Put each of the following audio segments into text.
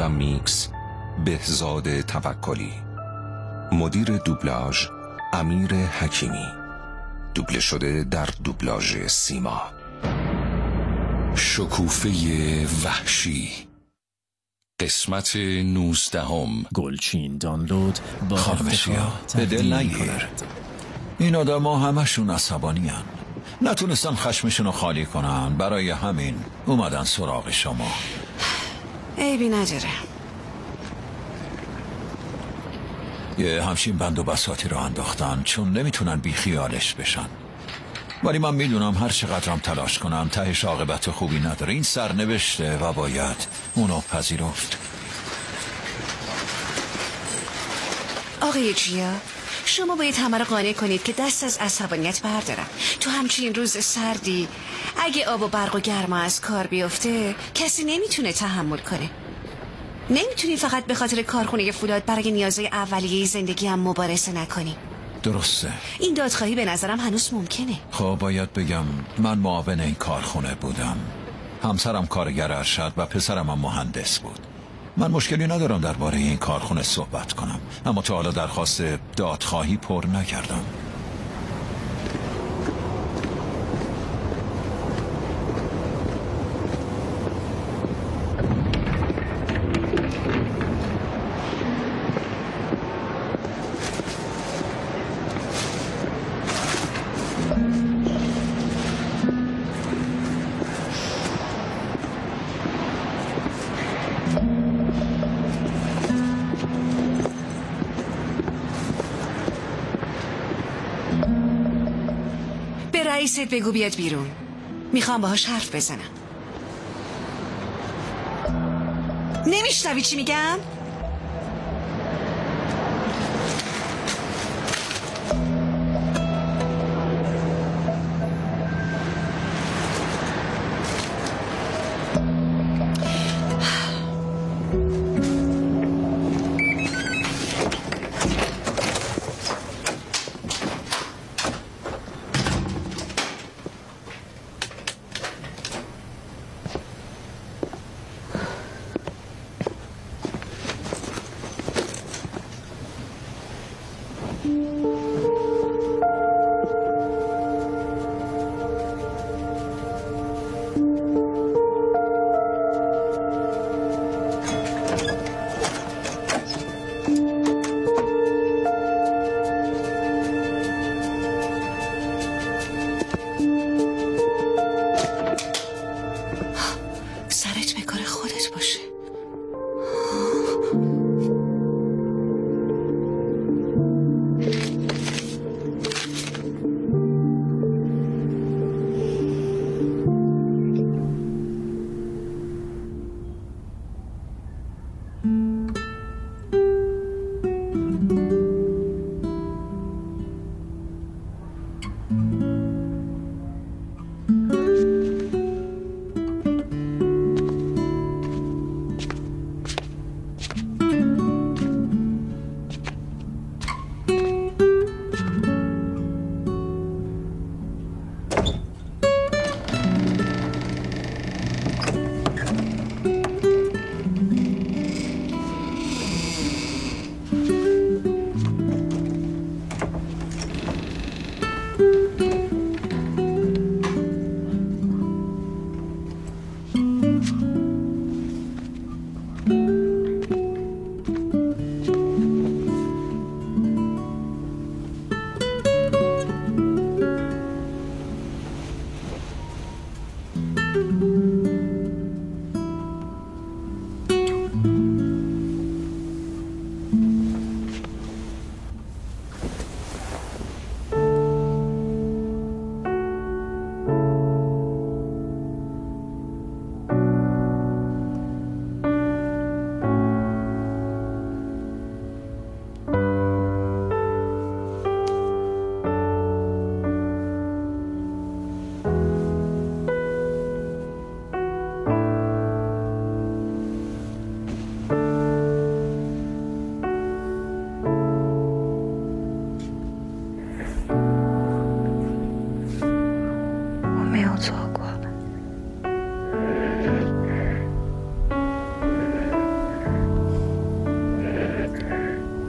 میکس بهزاد توکلی، مدیر دوبلاژ امیر حکیمی، دوبله شده در دوبلاژ سیما. شکوفه وحشی، قسمت 19. گلچین دانلود با خانمشیا به دل نگیر. این آدم ها همشون عصبانی هن. نتونستن خشمشون خالی کنن، برای همین اومدن سراغ شما. عیبی نداره. یه همچین بند و بساطی رو انداختن چون نمیتونن بی خیالش بشن. ولی من میدونم هر چقدرم تلاش کنم تهش عاقبت خوبی نداره. این سرنوشته و باید اونو پذیرفت. آقای جیا، شما باید همه رو قانع کنید که دست از عصبانیت بردارم. تو همچین روز سردی اگه آب و برق و گرما از کار بیفته کسی نمیتونه تحمل کنه. نمیتونی فقط به خاطر کارخونه فولاد برای نیازهای اولیه زندگی هم مبارزه نکنی. درسته. این دادخواهی به نظرم هنوز ممکنه. خب باید بگم من معاون این کارخونه بودم. همسرم کارگر ارشد و پسرم هم مهندس بود. من مشکلی ندارم درباره این کارخونه صحبت کنم، اما تا حالا درخواست دادخواهی پر نکردم. رئیست بگو بیاد بیرون. میخوام باهاش حرف بزنم. نمیشنوی چی میگم؟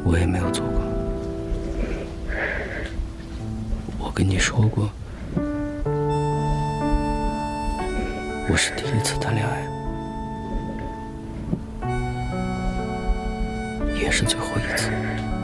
我也没有做过。我跟你说过，我是第一次谈恋爱，也是最后一次。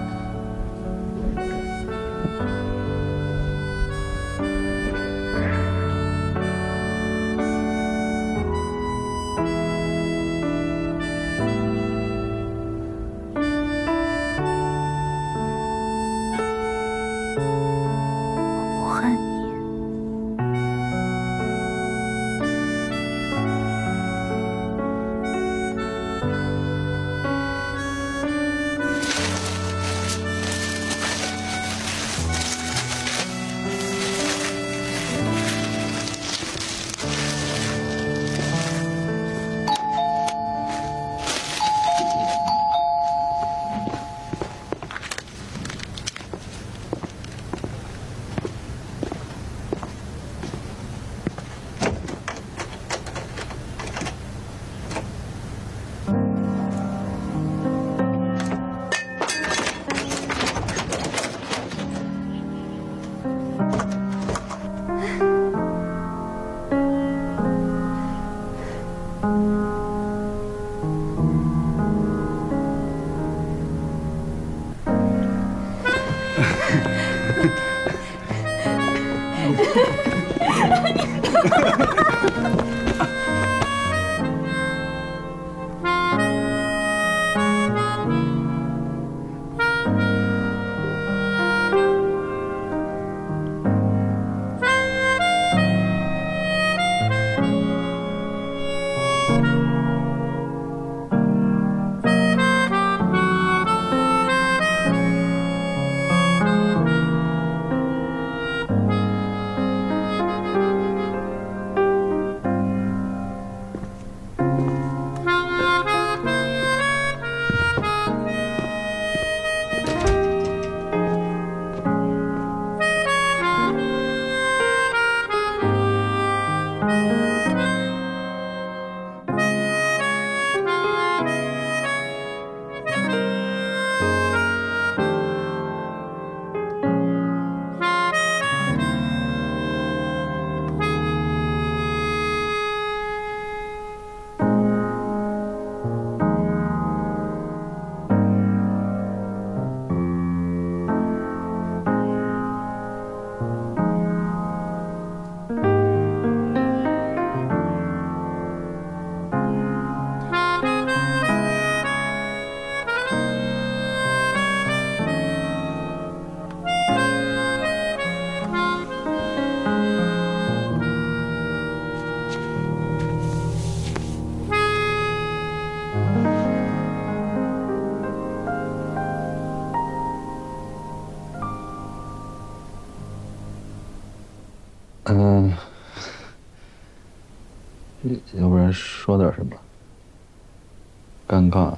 要不然说点什么？尴尬。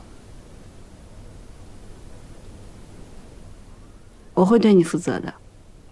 我会对你负责的。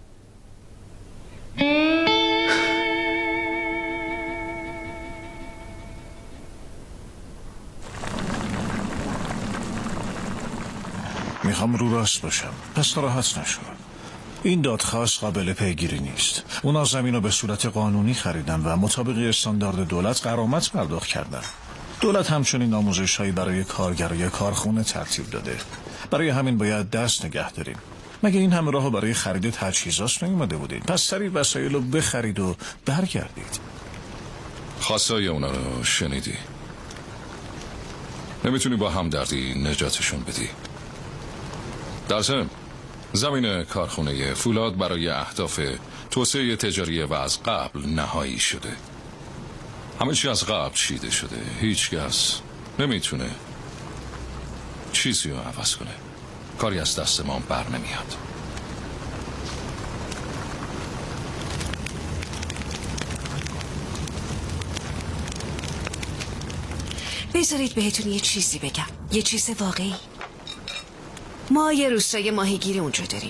میخوام رو راست باشم، پس ناراحت نشو. این دادخواست قابل پیگیری نیست. اونا زمین رو به صورت قانونی خریدن و مطابق استاندارد دولت غرامت پرداخت کردن. دولت همچنین آموزش‌هایی برای کارگرای کارخونه ترتیب داده. برای همین باید دست نگه داریم. مگه این همه راهو برای خرید تجهیزات نیومده بودید؟ پس سریع وسایل رو بخرید و برگردید. خواستای اونا رو شنیدی؟ نمیتونی با همدردی نجاتشون بدی؟ در ضمن زمین کارخونه فولاد برای اهداف توسعه تجاری و از قبل نهایی شده. همه چی از قبل چیده شده. هیچ کس نمیتونه چیزی رو عوض کنه. کاری از دست ما بر نمیاد. بذارید بهتون یه چیزی بگم، یه چیز واقعی. ما یه روستای ماهیگیری اونجا داریم.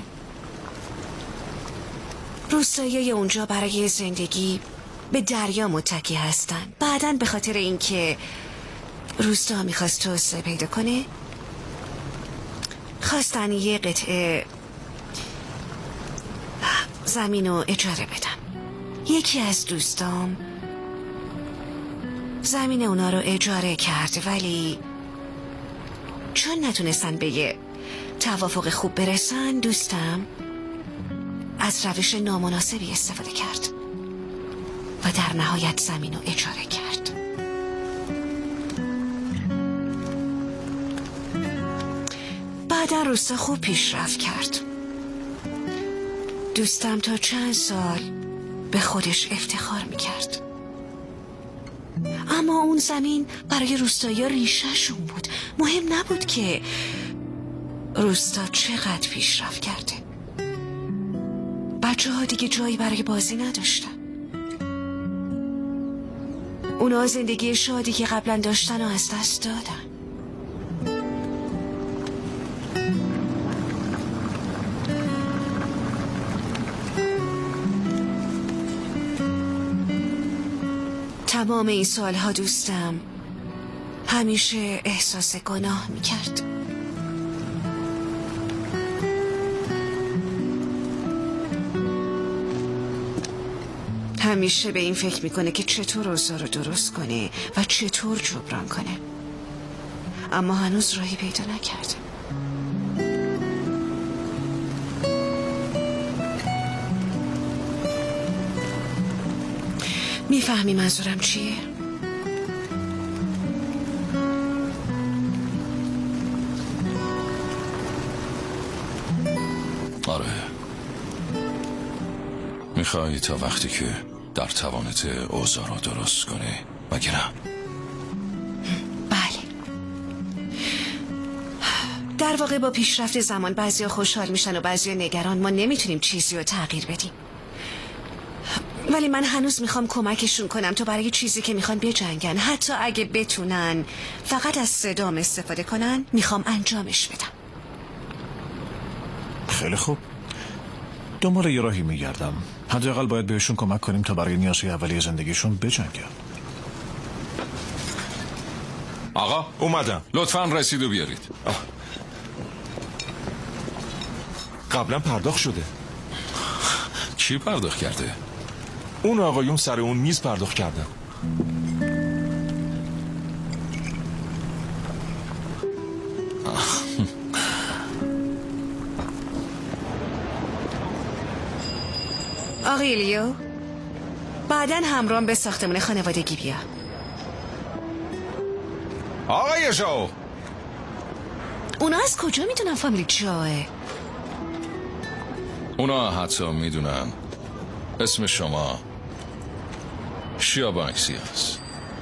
روستایی اونجا برای زندگی به دریا متکی هستن. بعداً به خاطر اینکه روستا میخواست توسعه پیدا کنه، خواستن یه قطعه زمین رو اجاره بدم. یکی از دوستام زمین اونا رو اجاره کرد، ولی چون نتونستن به یه توافق خوب برسن، دوستم از روش نامناسبی استفاده کرد و در نهایت زمین رو اجاره کرد. بعدا روستا خوب پیشرفت کرد. دوستم تا چند سال به خودش افتخار میکرد، اما اون زمین برای روستایی ریشه‌شون بود. مهم نبود که روستا چقدر پیشرفت کرده. بچه ها دیگه جایی برای بازی نداشتن. اونا زندگی شادی که قبلا داشتن و از دست دادن. تمام این سالها دوستم همیشه احساس گناه میکرد. همیشه به این فکر میکنه که چطور اوضاع رو درست کنه و چطور جبران کنه، اما هنوز راهی پیدا نکرده. میفهمی منظورم چیه؟ آره، میخوای تا وقتی که در توانت اوضاع رو درست کنی، مگه نه؟ بله. در واقع با پیشرفت زمان بعضیا خوشحال میشن و بعضیا نگران. ما نمیتونیم چیزی رو تغییر بدیم، ولی من هنوز میخوام کمکشون کنم تا برای چیزی که میخوان بجنگن، حتی اگه بتونن فقط از صدام استفاده کنن، میخوام انجامش بدم. خیلی خوب، دنبال یه راهی میگردم. حداقل باید بهشون کمک کنیم تا برای نیازهای اولیه زندگیشون بجنگن. آقا اومدم. لطفاً رسیدو بیارید. قبلا پرداخت شده. کی پرداخت کرده؟ اون آقایون سر اون میز پرداخت کردن. آقای لیو، بعداً همراهم به ساختمون خانوادگی بیا. آقای جو، اونا از کجا میدونن فامیلی جوه؟ اونا حتی میدونن اسم شما شیا بانکسی هست.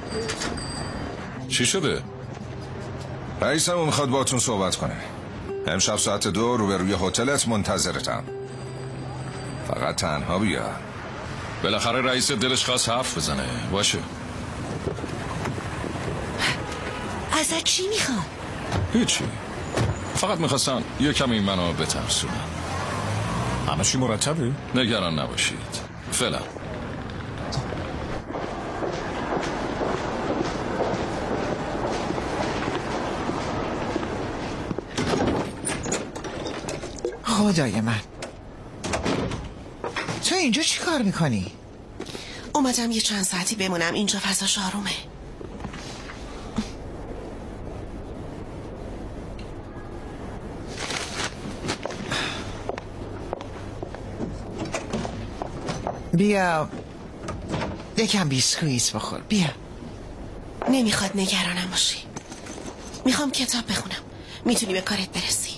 چی شده؟ رئیسمون میخواد باتون صحبت کنه. امشب ساعت 2 روبروی هتلت منتظرتم. فقط تنها بیا. بالاخره رئیس دلش خواست حرف بزنه. باشه. ازت چی میخوان؟ هیچی، فقط میخواستن یه کمی منو بترسونن. همه چی مرتبه؟ نگران نباشید فعلا. خدای من، تو اینجا چی کار میکنی؟ اومدم یه چند ساعتی بمونم اینجا، فضاش آرومه. بیا یکم بیسکویت بخور. بیا. نمیخواد نگرانم باشی. میخوام کتاب بخونم. میتونی به کارت برسی.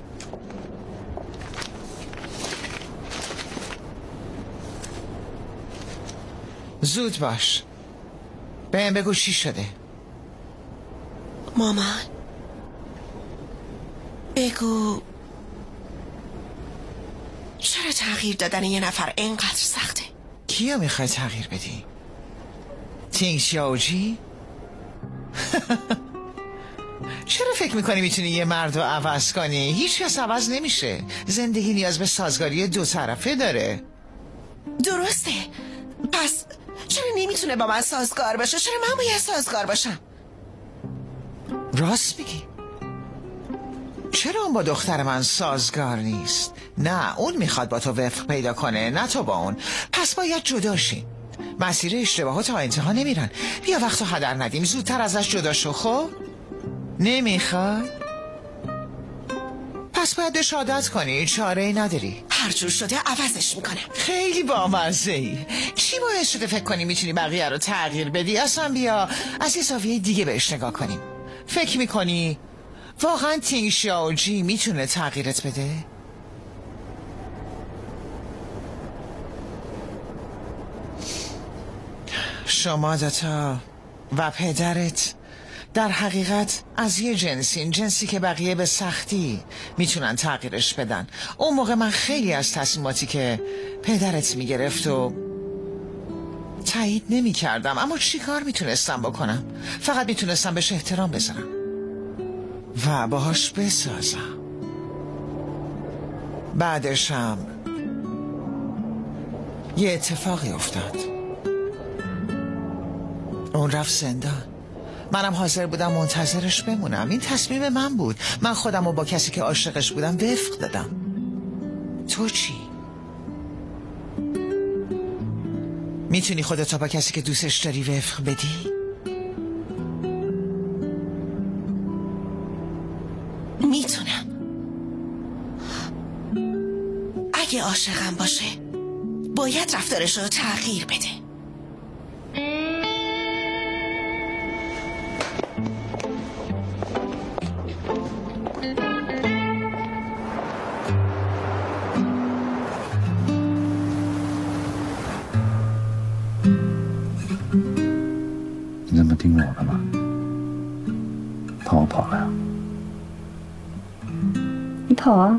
زود باش، بهم بگو چی شده. مامان بگو چرا تغییر دادن یه نفر اینقدر سخته؟ کیو میخوای تغییر بدی؟ تینگ شیاوجی؟ چرا فکر میکنی میتونی یه مرد رو عوض کنی؟ هیچ کس عوض نمیشه. زندگی نیاز به سازگاری دو طرفه داره. درسته، پس چرا نمیتونه با من سازگار باشه؟ چرا من باید سازگار باشم؟ راست میگی. چرا اون با دختر من سازگار نیست؟ نه، اون میخواد با تو وفق پیدا کنه، نه تو با اون. پس باید جدا شیم. مسیر اشتباهات تا انتها نمیرن. بیا وقتو هدر ندیم، زودتر ازش جدا شو. خب نمیخواد؟ پس باید بهش عادت کنی، چاره ای نداری. هر جور شده عوضش میکنم. خیلی بامزه ای. چی باعث شده فکر کنی میتونی بقیه رو تغییر بدی؟ اصلا بیا از یه زاویه دیگه بهش نگاه کنیم. فکر میکنی واقعا تینگ شاوجی میتونه تغییرت بده؟ شما دوتا و پدرت در حقیقت از یه جنسی که بقیه به سختی میتونن تغییرش بدن. اون موقع من خیلی از تصمیماتی که پدرت میگرفت و تایید نمی کردم، اما چی کار میتونستم بکنم؟ فقط میتونستم بهش احترام بذارم و باهاش بسازم. بعدش هم یه اتفاقی افتاد. اون رفت زندان. منم حاضر بودم منتظرش بمونم. این تصمیم من بود. من خودم رو با کسی که عاشقش بودم وفق دادم. تو چی؟ میتونی خودت با کسی که دوستش داری وفق بدی؟ میتونم. اگه عاشقم باشه باید رفتارش رو تغییر بده. 听着我干嘛？跑我跑了呀？ 你跑啊？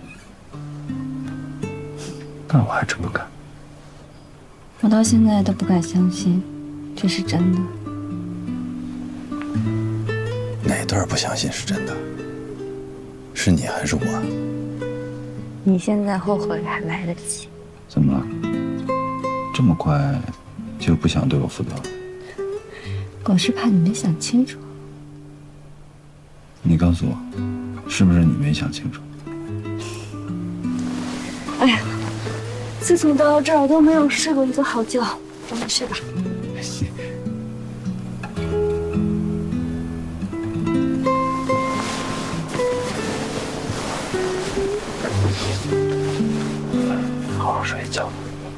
但我还真不敢。 我到现在都不敢相信这是真的。 哪段不相信是真的？是你还是我？ 你现在后悔还来得及。 怎么了？这么快就不想对我负责了？ 我是怕你没想清楚。 你告诉我，是不是你没想清楚？ 哎呀，自从到这儿都没有睡过一个好觉，赶快睡吧。 好好睡一觉。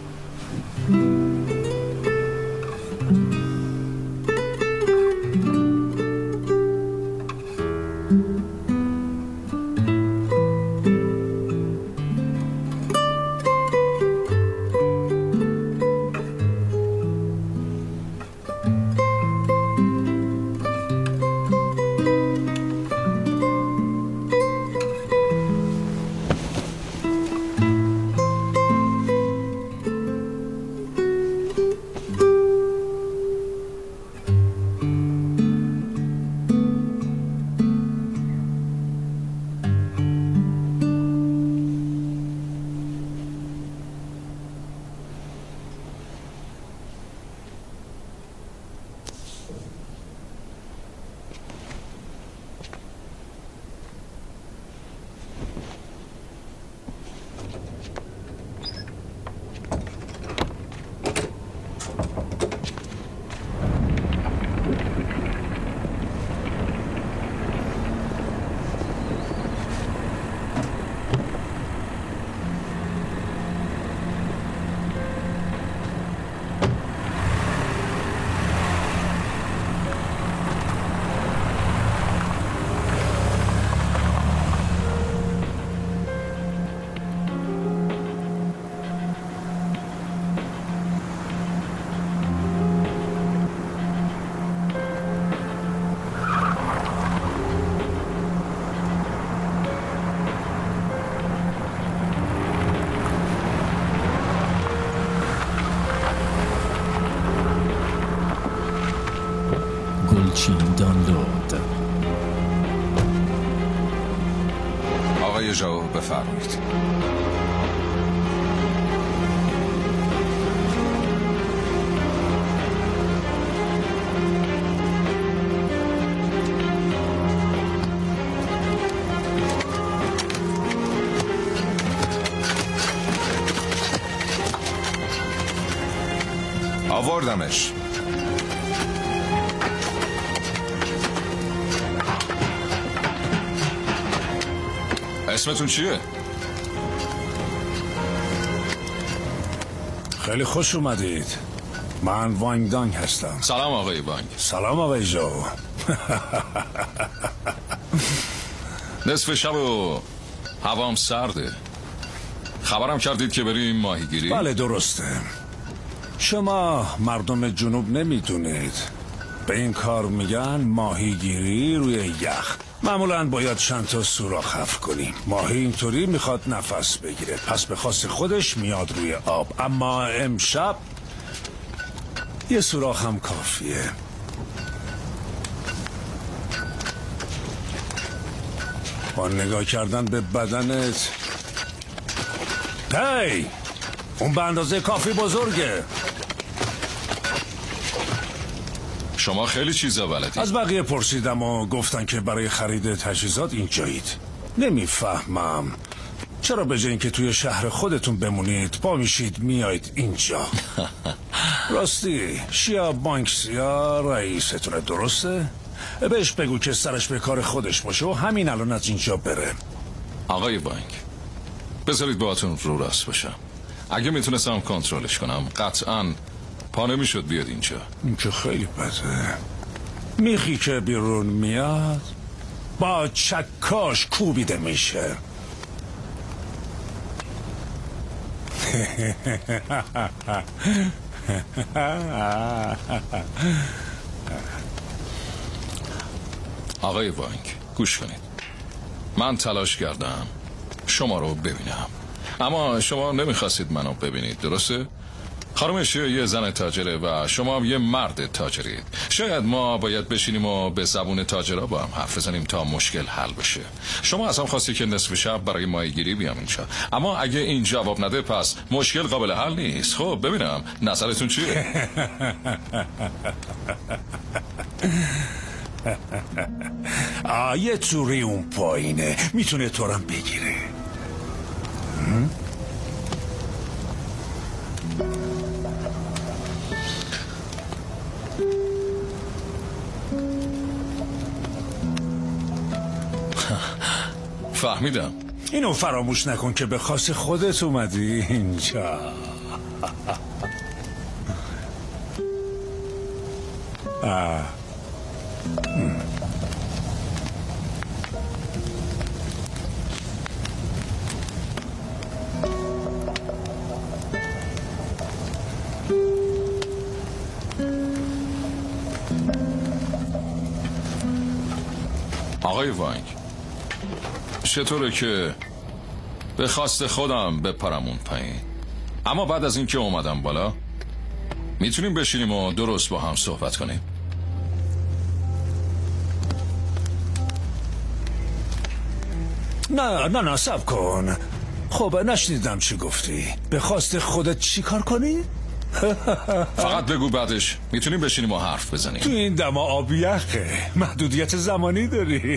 گلچین دانلود. آقای ژائو بفرمایید. آوردمش. اسمتون چیه؟ خیلی خوش اومدید. من وانگ دانگ هستم. سلام آقای وانگ. سلام آقای جو. نصف شب و هوام سرده. خبرم کردید که بریم ماهیگیری؟ بله درسته. شما مردم جنوب نمیدونید، به این کار میگن ماهیگیری روی یخ. معمولا باید چند تا سوراخ حفر کنیم. ماهی اینطوری میخواد نفس بگیره، پس به خواست خودش میاد روی آب. اما امشب یه سوراخ هم کافیه. با نگاه کردن به بدنت هی اون به اندازه کافی بزرگه. شما خیلی چیزا بلدید. از بقیه پرسیدم و گفتن که برای خرید تجهیزات اینجایید. نمیفهمم چرا به جای اینکه توی شهر خودتون بمونید پا میشید میایید اینجا. راستی شیا بانکسیا رئیستونه درسته؟ بهش بگو که سرش به کار خودش باشه و همین الان از اینجا بره. آقای بانک بذارید باهاتون رو راست باشم. اگه میتونستم کنترلش کنم قطعاً پا نمیشد بیاد اینجا. این که خیلی بده. میخی که بیرون میاد با چکاش کوبیده میشه. آقای وانگ گوش کنید. من تلاش کردم شما رو ببینم، اما شما نمیخواستید منو ببینید، درسته؟ خانم شیا یه زن تاجره و شما هم یه مرد تاجرید. شاید ما باید بشینیم و به زبون تاجرها با هم حرف بزنیم تا مشکل حل بشه. شما ازم خواستی که نصف شب برای ماهیگیری بیام اینجا، اما اگه این جواب نده پس مشکل قابل حل نیست. خب ببینم نظرتون چیه؟ یه توری اون پایینه میتونه تو رو بگیره. فهمیدم. اینو فراموش نکن که به خاص خودت اومدی اینجا. آقای وانگ چطوره که به خواست خودم بپرم اون پایین، اما بعد از اینکه اومدم بالا میتونیم بشینیم و درست با هم صحبت کنیم؟ نه صبر کن. خب نشنیدم چی گفتی. به خواست خودت چی کار کنی؟ فقط بگو بعدش میتونیم بشینیم و حرف بزنیم. تو این دما آب یخه، محدودیت زمانی داری.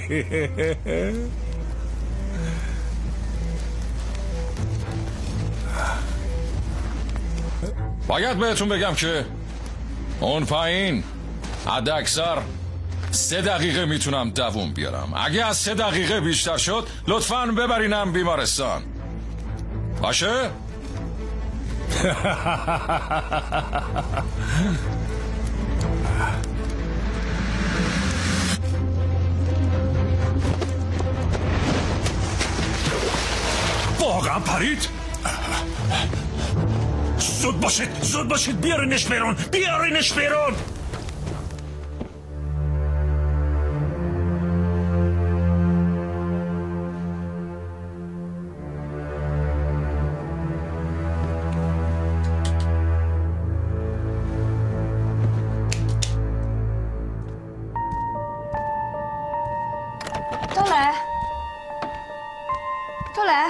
باید بهتون بگم که اون پایین حد اکثر 3 دقیقه میتونم دووم بیارم. اگه از 3 دقیقه بیشتر شد لطفاً ببرینم بیمارستان. باشه؟ واقعا پرید؟ زود باشید بیارینش بیرون. 都来。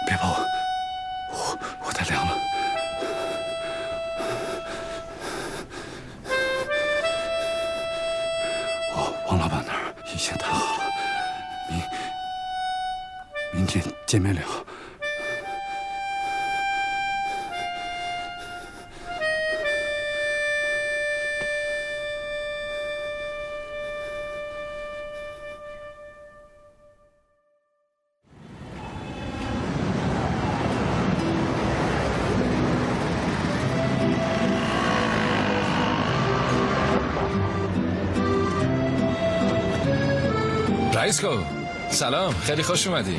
别跑，我太凉了。王老板那儿已经谈好了，明天见面聊。 رئیسکو سلام، خیلی خوش اومدی.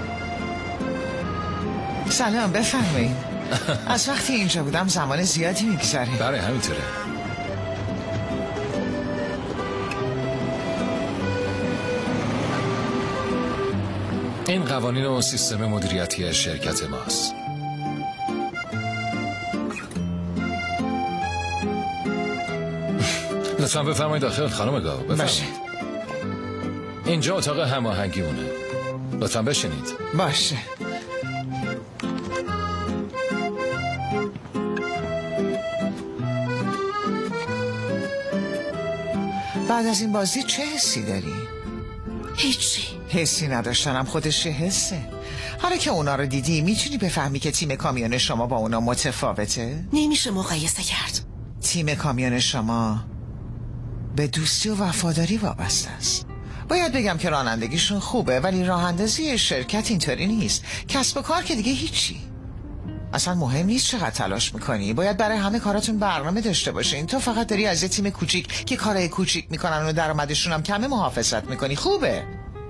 سلام، بفرمایید. از وقتی اینجا بودم زمان زیادی میگذره. بله همینطوره. این قوانین و سیستم مدیریتی شرکت ماست. لطفا بفرمایید داخل خانم گاو. بفرمایید. اینجا اتاق هماهنگیونه. لطفا بشینید. باشه. بعد از این بازی چه حسی داری؟ هیچی. حسی نداشتنم خودش حسه. حالا که اونا رو دیدی میتونی بفهمی که تیم کامیون شما با اونا متفاوته؟ نمیشه مقایسه کرد. تیم کامیون شما به دوستی و وفاداری وابسته است. باید بگم که رانندگیشون خوبه، ولی راه اندازی شرکت اینطوری نیست. کسب و کار که دیگه هیچی. اصلا مهم نیست چقدر تلاش میکنی، باید برای همه کاراتون برنامه داشته باشین. تو فقط داری از یه تیم کوچیک که کارهای کوچیک میکنن و درآمدشون هم کمه محافظت میکنی. خوبه،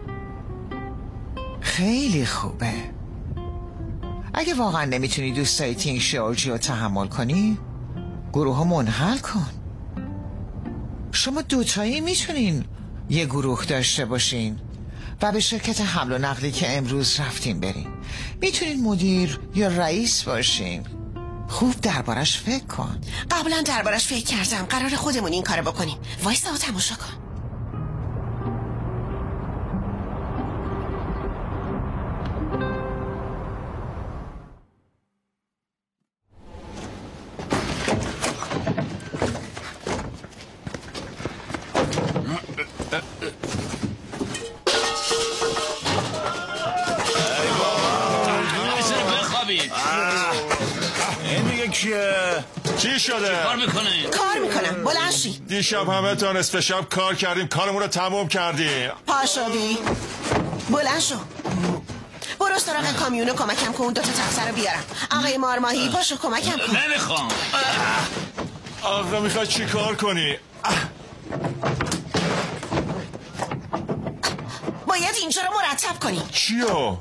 خیلی خوبه. اگه واقعا نمیتونی دوستای تیم شیورجی رو تحمل کنی، گروه ها منحل کن. شما دوتایی میتونین یه گروه داشته باشین و به شرکت حمل و نقلی که امروز رفتیم برین. میتونین مدیر یا رئیس باشین. خوب دربارش فکر کن. قبلا دربارش فکر کردم. قرار خودمون این کارو بکنیم. وایسا و تماشا کن. این دیگه کیه؟ چی شده؟ کار میکنم. بلند شی. دیشب همه تا نصف شب کار کردیم، کارمون رو تموم کردیم. پاشدی. بلند شو. برو سراغ کامیونو کمکم کن، 2 تا تخته رو بیارم. آقای مارماهی پاشو کمکم کن. نمیخوام. آقا میخوای چی کار کنی؟ باید اینجا رو مرتب کنی. چیو؟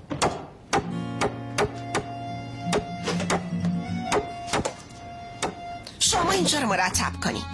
شما اینجا رو مرتب کنی.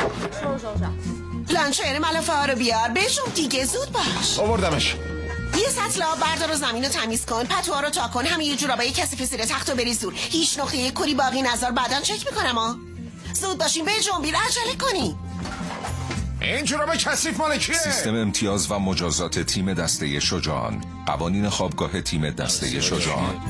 لانچایر ملافه ها رو بیار. بجون دیگه، زود باش. آوردمش. یه سطل آب بردار و زمین رو تمیز کن. پتوها رو تا کن. همه یه جورا با یه کسی زیر تخت رو بریز دور. هیچ نقطه یه کری باقی نذار. بعداً چک میکنم ها. زود باشین، بجون بیر، عجله کنی. این جوراب کثیف مال کیه؟ سیستم امتیاز و مجازات تیم دسته شجاعان. قوانین خوابگاه تیم دسته شجاعان.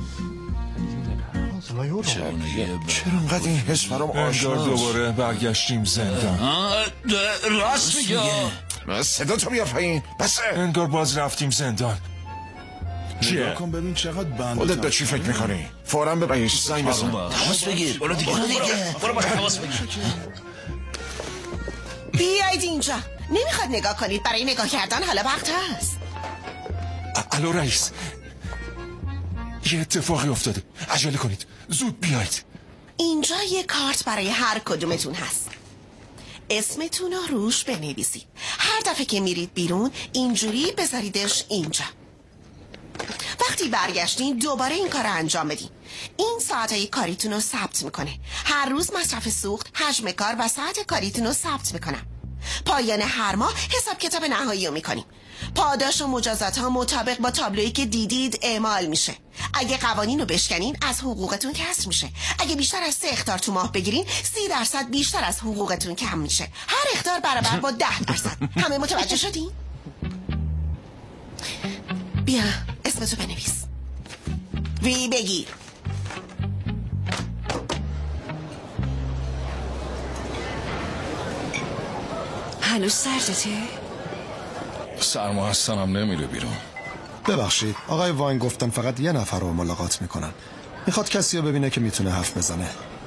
چرا انقدر این حس برام آشناست؟ دوباره برگشتیم زندان. راست میگه. صدا تو بیار پایین. بس انگار باز رفتیم زندان. چیه؟ کن ببین چقدر بند. خودت به چی فکر میکنی؟ فوراً به رئیس زنگ بزن. تماس بگیر. برو دیگه. برو تماس بگیر. بیایید اینجا. نمیخواد نگاه کنید. برای نگاه کردن حالا وقت هست. الو رئیس، یه اتفاقی افتاده. عجله کنید، زود بیایید. اینجا یه کارت برای هر کدومتون هست. اسمتون رو روش بنویسید. هر دفعه که میرید بیرون اینجوری بذاریدش اینجا. وقتی برگشتین دوباره این کار رو انجام بدین. این ساعتهای کاریتون رو ثبت میکنه. هر روز مصرف سوخت، حجم کار و ساعت کاریتون رو ثبت میکنم. پایان هر ماه حساب کتاب نهایی رو میکنیم. پاداش و مجازات ها مطابق با تابلویی که دیدید اعمال میشه. اگه قوانین رو بشکنین از حقوقتون کسر میشه. اگه بیشتر از 3 اخطار تو ماه بگیرین 30% بیشتر از حقوقتون کم میشه. هر اخطار برابر با 10%. همه متوجه شدین؟ بیا اسمتو بنویس. وی بگیر. هنوز سردته؟ سرما هستنم نمیره بیرون. ببخشید آقای واین گفتن فقط یه نفر رو ملاقات میکنن. میخواد کسی رو ببینه که میتونه حرف بزنه.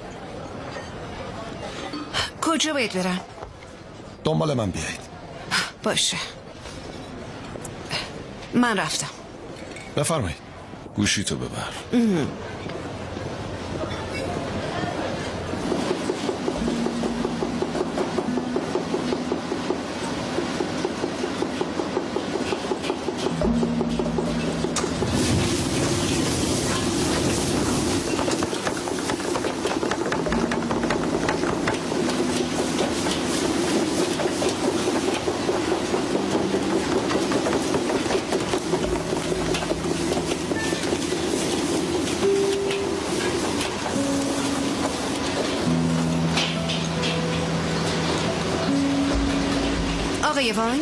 کجا باید برم؟ دنبال من بیایید. باشه من رفتم. بفرمایید. گوشی تو ببر. آقای وانگ،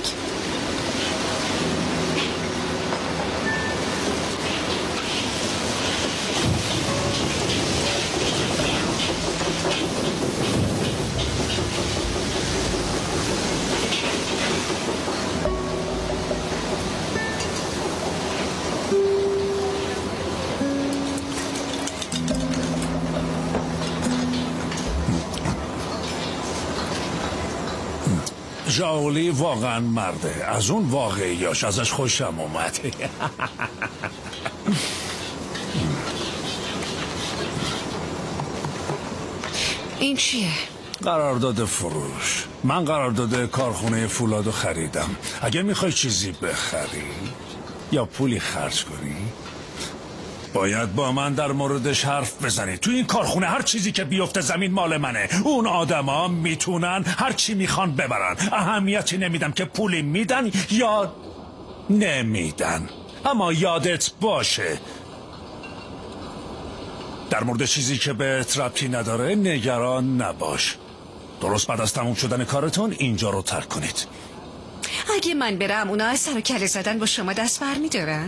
ژائولی واقعا مرده. از اون واقعیاش ازش خوشم اومد. این چیه؟ قرارداد فروش. من قرارداد کارخونه فولادو خریدم. اگه میخوای چیزی بخری یا پولی خرج کنی باید با من در موردش حرف بزنی. تو این کارخونه هر چیزی که بیفته زمین مال منه. اون آدما میتونن هر چی میخوان ببرن. اهمیتی نمیدم که پولی میدن یا نمیدن. اما یادت باشه در مورد چیزی که بهت ربطی نداره نگران نباش. درست بعد از تموم شدن کارتون اینجا رو ترک کنید. اگه من برم اونا از سر و کله زدن با شما دست بر میدارن؟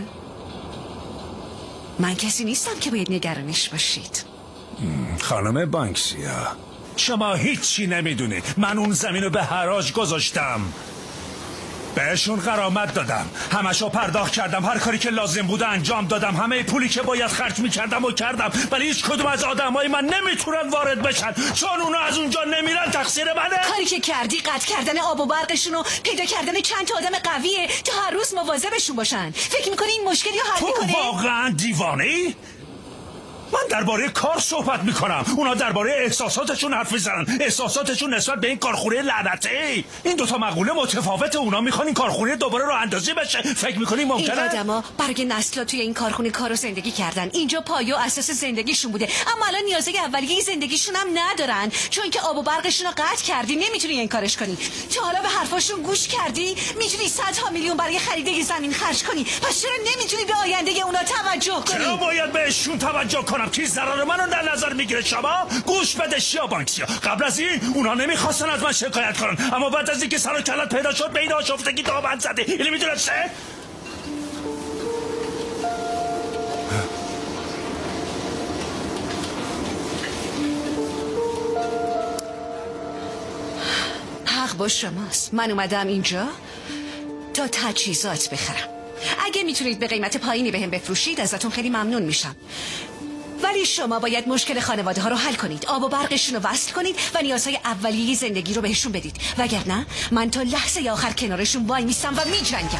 من کسی نیستم که باید نگرانش باشید. خانم بانکسیا شما هیچی نمیدونید. من اون زمین رو به حراج گذاشتم، بهشون غرامت دادم، همشو پرداخت کردم، هر کاری که لازم بوده انجام دادم، همه پولی که باید خرج میکردم و کردم، ولی هیچ کدوم از آدمای من نمیتونن وارد بشن چون اونا از اونجا نمیرن. تقصیر منه. کاری که کردی قطع کردن آب و برقشون و پیدا کردن چند تا آدم قویه تا هر روز مواظبشون باشن. فکر میکنی این مشکلی رو حل میکنه؟ تو واقعا دیوانه‌ای؟ من درباره کار صحبت میکنم، اونا درباره احساساتشون حرف میزنن. احساساتشون نسبت به این کارخونه لعنتی. این دوتا مقوله متفاوته. اونا میخوان این کارخونه دوباره راه اندازی بشه. فکر میکنی ممکنه؟ این آدما برای نسلا توی این کارخونه کار و زندگی کردن. اینجا پایه و اساس زندگیشون بوده، اما الان نیازه اولیه زندگیشون هم ندارن چون که آب و برقشون رو قطع کردی. نمیتونی این کارش کنی. تا حالا به حرفاشون گوش کردی؟ میتونی صدها میلیون برای خرید یه زمین خرج کنی. پس چرا نمیتونی به آینده اونا توجه کنی؟ چرا باید بهشون توجه کنم؟ کی ضرر منو در نظر میگیره؟ شما گوش بده شیا بانکسیا. قبل از این اونا نمیخواستن از من شکایت کنن، اما بعد از اینکه سر و کلت پیدا شد به این آشفتگی دامن زده. اینو میدونسته؟ حق با شماست. من اومدم اینجا تا تجهیزات بخرم. اگه میتونید به قیمت پایینی بهم بفروشید ازتون خیلی ممنون میشم، ولی شما باید مشکل خانواده ها رو حل کنید، آب و برقشون رو وصل کنید و نیازهای اولیه زندگی رو بهشون بدید، وگرنه من تا لحظه آخر کنارشون وای میستم و میجنگم.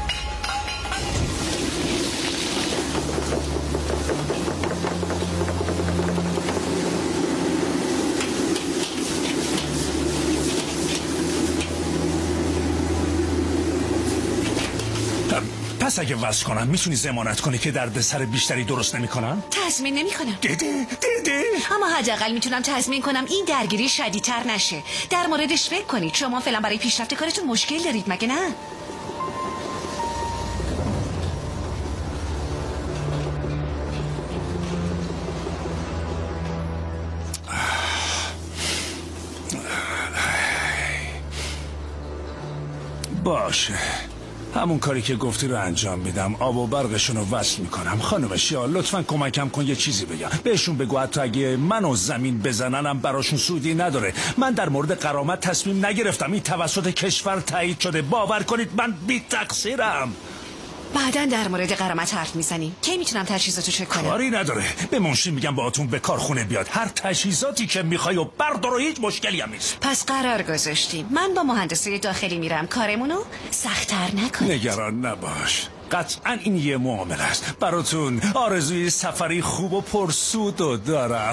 پس اگه وصل کنم میتونی ضمانت کنی که دردسر بیشتری درست نمیکنم؟ تضمین نمیکنم. دیدی؟ اما حداقل میتونم تضمین کنم این درگیری شدیدتر نشه. در موردش فکر کنید. شما فعلا برای پیشرفت کارتون مشکل دارید مگه نه؟ باشه همون کاری که گفتی رو انجام میدم. آب و برقشون رو وصل میکنم. خانم شیا لطفا کمکم کن یه چیزی بگم. بهشون بگو حتی اگه منو زمین بزننم براشون سودی نداره. من در مورد غرامت تصمیم نگرفتم، این توسط کشور تایید شده. باور کنید من بی تقصیرم. بعدن در مورد غرامت حرف میزنیم. کی میتونم تجهیزاتو چک کنم؟ کاری نداره. به منشی میگم باهاتون به کارخونه بیاد. هر تجهیزاتی که میخوای و بردار و هیچ مشکلی هم نیست. پس قرار گذاشتیم. من با مهندسی داخلی میرم کارمونو سخت‌تر نکنید. نگران نباش. قطعا این یه معامله است. براتون آرزوی سفری خوب و پرسود رو دارم.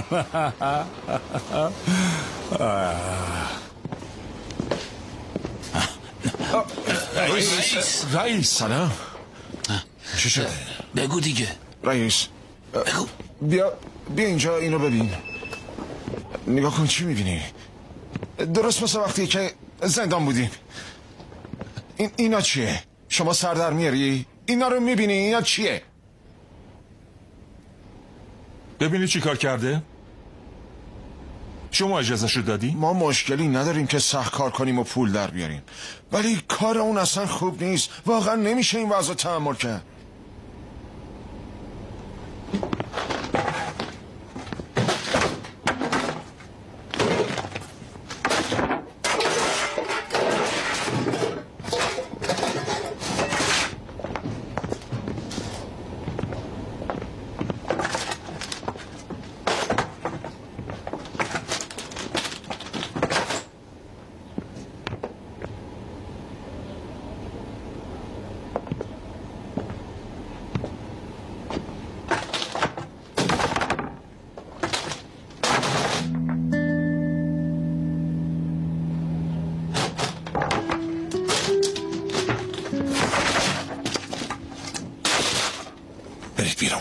رئیس سلام. چی شده؟ بگو دیگه. رئیس بگو. بیا اینجا اینو ببین. نگاه کن چی میبینی؟ درست مثل وقتی که زندان بودیم. اینا چیه؟ شما سر در میاری؟ اینا رو میبینی؟ اینا چیه؟ ببینی چی کار کرده؟ شما اجازه شو دادی؟ ما مشکلی نداریم که سخت کار کنیم و پول در بیاریم، ولی کار اون اصلا خوب نیست. واقعا نمیشه این وضع تحمل کرد. برید بیرون.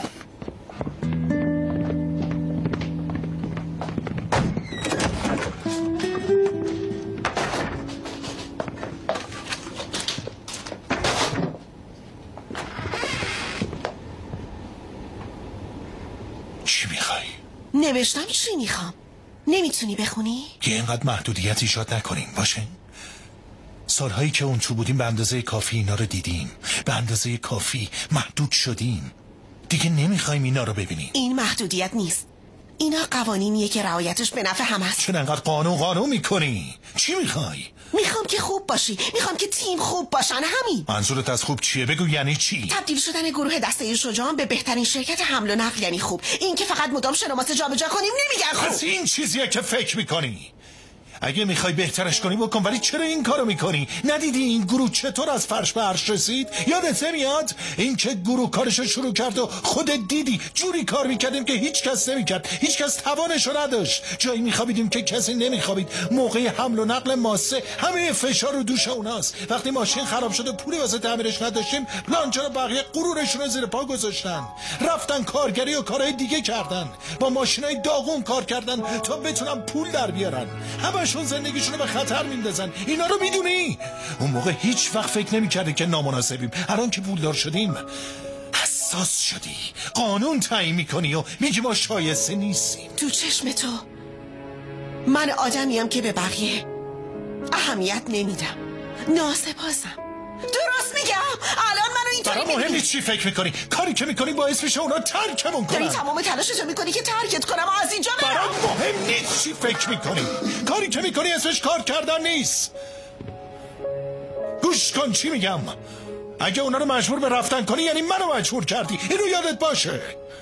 چی میخوای؟ نوشتم چی میخوام. نمیتونی بخونی؟ که اینقدر محدودیت ایجاد نکنیم باشه؟ سالهایی که اون تو بودیم به اندازه کافی اینا رو دیدیم، به اندازه کافی محدود شدیم. دیگه نمیخوایم اینا رو ببینیم. این محدودیت نیست، اینا قوانینیه که رعایتش به نفع همه است. چون انقدر قانون میکنی؟ چی میخوای؟ میخوام که خوب باشی، میخوام که تیم خوب باشن. همین. منظورت از خوب چیه؟ بگو یعنی چی؟ تبدیل شدن گروه دسته شجاعان به بهترین شرکت حمل و نقل یعنی خوب. این که فقط مدام شنامات جابجا کنیم نمیگن خوب. پس این چیزیه که فکر میکنی؟ اگه میخوای بهترش کنی بکن، ولی چرا این کارو میکنی؟ ندیدی این گروه چطور از فرش به عرش رسید؟ یادت نمیاد این که گروه کارشو شروع کرد و خودت دیدی جوری کار میکردیم که هیچ کس نمیکرد، هیچ کس توانشو نداشت. جایی میخوابیدیم که کسی نمیخوابید. موقع حمل و نقل ماسه همه فشار رو دوش اوناست. وقتی ماشین خراب شد و پولی واسه تعمیرش نداشتیم، لانچر بقیه غرورشون رو زیر پا گذاشتن، رفتن کارگری و کارهای دیگه کردن، با ماشینای داغون کار کردن تا بتونن پول در بیارن. همشون زندگیشونو به خطر میندازن. اینا رو میدونی؟ اون موقع هیچ وقت فکر نمی‌کردی که نامناسبیم. الان که پولدار شدیم حساس شدی، قانون تعیین میکنی و میگی ما شایسته نیستیم. تو چشم تو من آدمیم که به بقیه اهمیت نمیدم، ناسپاسم. درست میگم؟ الان منو اینطوری برای مهم نیست چی فکر میکنی. کاری که میکنی باعث میشه اونا ترکمون کنن. داری تمام تلاشتو میکنی که ترکت کنم و از اینجا برم. برای مهم نیست چی فکر میکنی. کاری که میکنی اسمش کار کردن نیست. گوش کن چی میگم. اگه اونا رو مجبور به رفتن کنی یعنی منو مجبور کردی. اینو یادت باشه.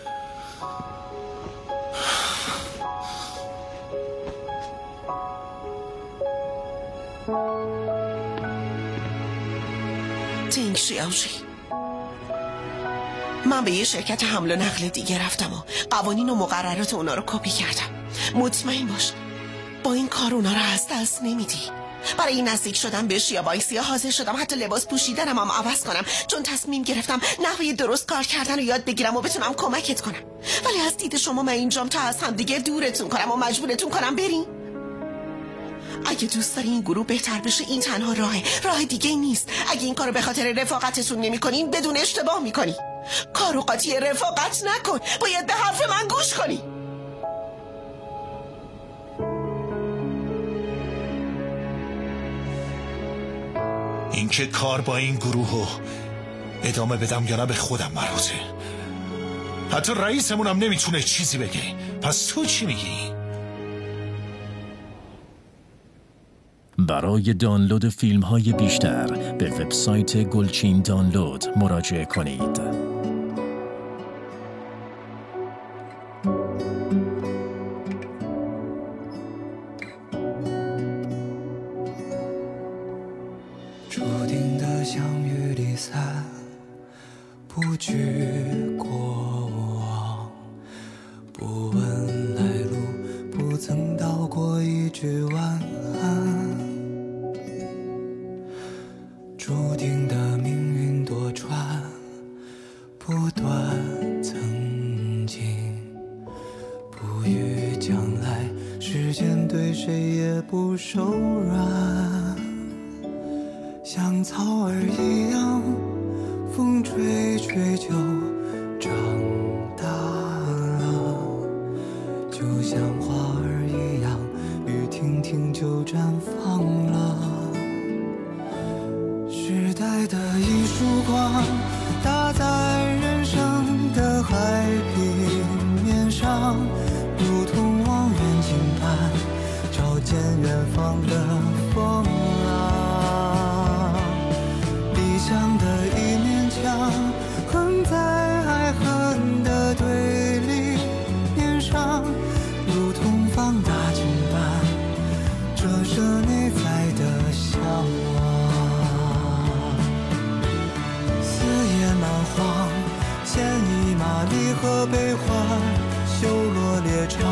تینگ شیاوشی، من به یه شرکت حمل و نقل دیگه رفتم و قوانین و مقررات اونا رو کپی کردم. مطمئن باش با این کار اونا رو از دست نمیدی. برای این نزدیک شدم به شیا بایسیا حاضر شدم حتی لباس پوشیدنم هم عوض کنم، چون تصمیم گرفتم نحوه درست کار کردن رو یاد بگیرم و بتونم کمکت کنم. ولی از دید شما من اینجام تا از هم دیگه دورتون کنم و مجبورتون کنم بریم. اگه دوست داری این گروه بهتر بشه این تنها راه دیگه نیست. اگه این کارو به خاطر رفاقتتون نمی‌کنین بدون اشتباه می‌کنی. کارو قاطی رفاقت نکن، باید به حرف من گوش کنی. این اینکه کار با این گروه ادامه بدم یا نه به خودم مربوطه. حتی رئیسمون هم نمیتونه چیزی بگه. پس تو چی میگی؟ برای دانلود فیلم های بیشتر به وبسایت گلچین دانلود مراجعه کنید. 不惧过往，不问来路，不曾道过一句晚安。注定的命运多舛，不断曾经，不语将来，时间对谁也不手软，像草儿一样。风吹吹就长大了，就像花儿一样，雨停停就绽放了。时代的一束光，打在人生的海平面上，如同望远镜般，照见远方的风浪。理想的一面墙，横在爱恨的对立面上，如同放大镜般折射内在的向往。四野蛮荒，牵一马离合悲欢，修罗列场，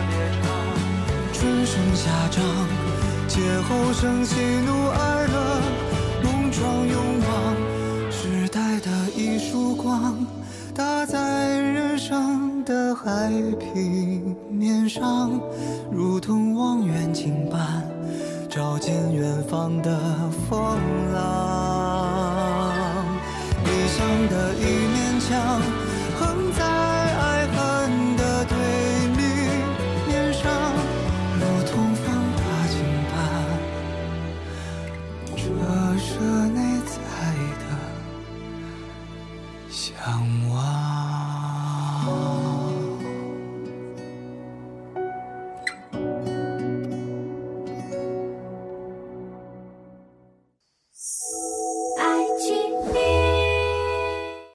春生夏长，劫后生喜怒哀乐，梦撞勇往。时代的一束光，打在人生的海平面上，如同望远镜般照见远方的风浪。理想的一面墙，